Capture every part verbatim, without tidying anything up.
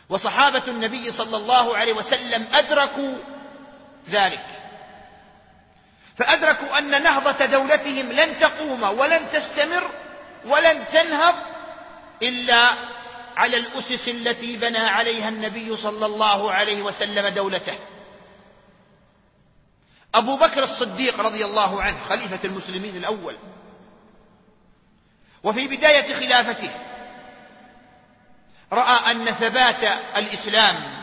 وصحابة النبي صلى الله عليه وسلم أدركوا ذلك، فأدركوا أن نهضة دولتهم لن تقوم ولن تستمر ولن تنهض إلا على الأسس التي بنى عليها النبي صلى الله عليه وسلم دولته. أبو بكر الصديق رضي الله عنه خليفة المسلمين الأول، وفي بداية خلافته رأى أن ثبات الإسلام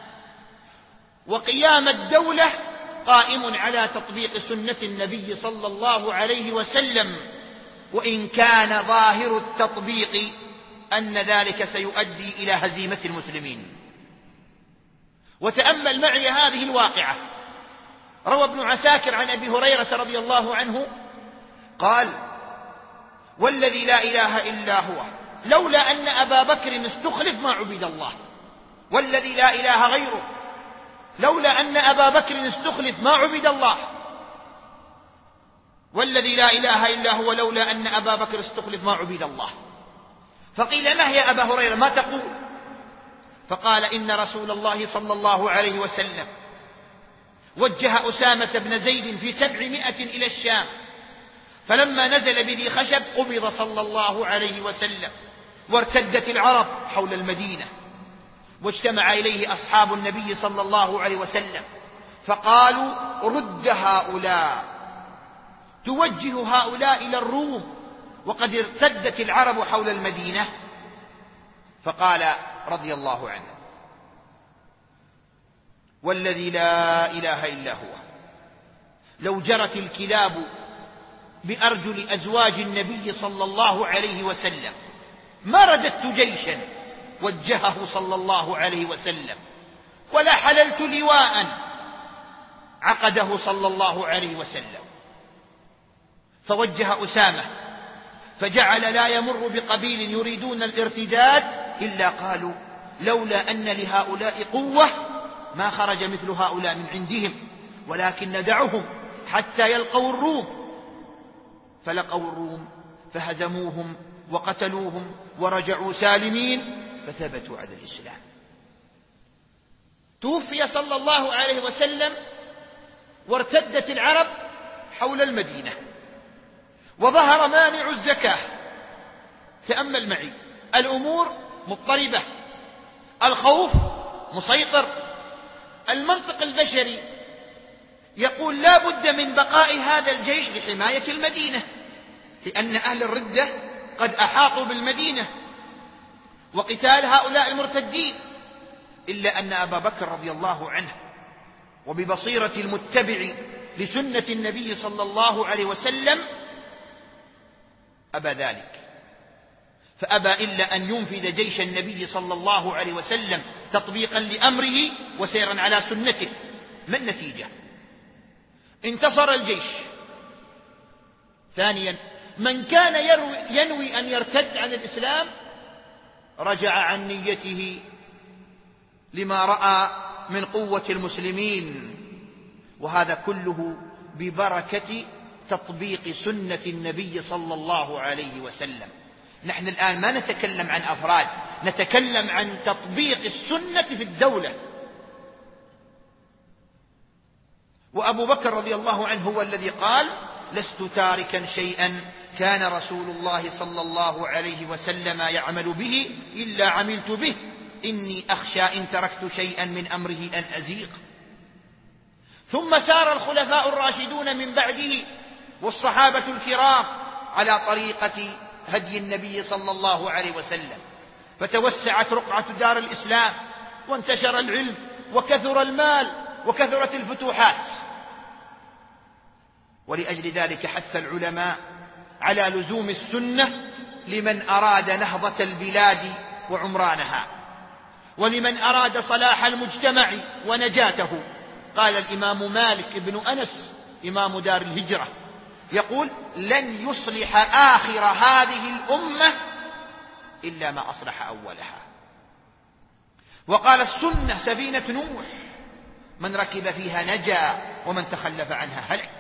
وقيام الدولة قائم على تطبيق سنة النبي صلى الله عليه وسلم، وإن كان ظاهر التطبيق أن ذلك سيؤدي إلى هزيمة المسلمين. وتأمل معي هذه الواقعة. روى ابن عساكر عن أبي هريرة رضي الله عنه قال: والذي لا إله إلا هو لولا أن أبا بكر استخلف ما عبد الله، والذي لا إله غيره لولا أن أبا بكر استخلف ما عبد الله، والذي لا إله إلا هو لولا أن أبا بكر استخلف ما عبد الله. فقيل: ما هي أبا هريرة ما تقول؟ فقال: إن رسول الله صلى الله عليه وسلم وجه أسامة بن زيد في سبعمائة إلى الشام، فلما نزل بذي خشب قبض صلى الله عليه وسلم، وارتدت العرب حول المدينة، واجتمع إليه أصحاب النبي صلى الله عليه وسلم فقالوا: رد هؤلاء، توجه هؤلاء إلى الروم وقد ارتدت العرب حول المدينة. فقال رضي الله عنه: والذي لا إله إلا هو لو جرت الكلاب بأرجل أزواج النبي صلى الله عليه وسلم ما رددت جيشا وجهه صلى الله عليه وسلم، ولا حللت لواء عقده صلى الله عليه وسلم. فوجه أسامة فجعل لا يمر بقبيل يريدون الارتداد إلا قالوا: لولا أن لهؤلاء قوة ما خرج مثل هؤلاء من عندهم، ولكن ندعهم حتى يلقوا الروم. فلقوا الروم فهزموهم وقتلوهم ورجعوا سالمين فثبتوا على الإسلام. توفي صلى الله عليه وسلم وارتدت العرب حول المدينة، وظهر مانع الزكاة. تأمل معي، الأمور مضطربة، الخوف مسيطر، المنطق البشري يقول لا بد من بقاء هذا الجيش لحماية المدينة، لأن أهل الردة قد أحاطوا بالمدينة وقتال هؤلاء المرتدين. إلا أن أبا بكر رضي الله عنه وببصيرة المتبع لسنة النبي صلى الله عليه وسلم أبى ذلك، فأبى إلا أن ينفذ جيش النبي صلى الله عليه وسلم تطبيقا لأمره وسيرا على سنته. ما النتيجة؟ انتصر الجيش. ثانيا، من كان يروي ينوي أن يرتد عن الإسلام رجع عن نيته لما رأى من قوة المسلمين، وهذا كله ببركة تطبيق سنة النبي صلى الله عليه وسلم. نحن الآن ما نتكلم عن أفراد، نتكلم عن تطبيق السنة في الدولة. وأبو بكر رضي الله عنه هو الذي قال: لست تاركا شيئا كان رسول الله صلى الله عليه وسلم يعمل به إلا عملت به، إني أخشى إن تركت شيئا من أمره أن أزيغ. ثم سار الخلفاء الراشدون من بعده والصحابة الكرام على طريقة هدي النبي صلى الله عليه وسلم، فتوسعت رقعة دار الإسلام، وانتشر العلم، وكثر المال، وكثرت الفتوحات. ولأجل ذلك حث العلماء على لزوم السنة لمن أراد نهضة البلاد وعمرانها، ولمن أراد صلاح المجتمع ونجاته. قال الإمام مالك بن أنس إمام دار الهجرة يقول: لن يصلح آخر هذه الأمة إلا ما أصلح أولها. وقال: السنة سفينة نوح، من ركب فيها نجا ومن تخلف عنها هلك.